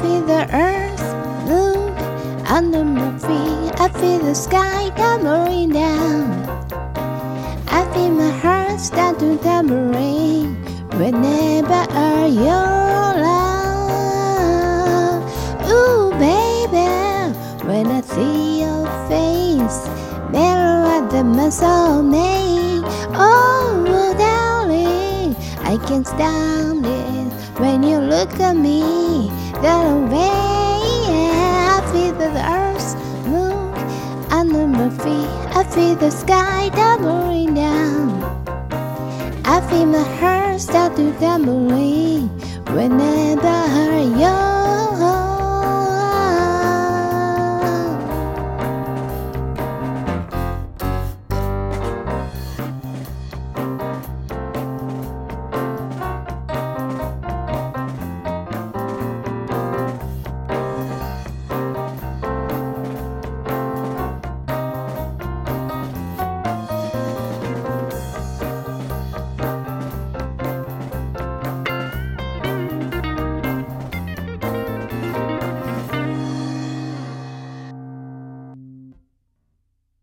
feel the earth move under my feet. I feel the sky tumbling down. I feel my heart start to tambourine whenever you're around. Ooh, baby, when I see your face, never let the muscle me. Oh, darling, I can't stand it when you look at me that way. I feel the earth move under my feet. I feel the sky tumbling down. I feel my heart start to tumbling whenever you're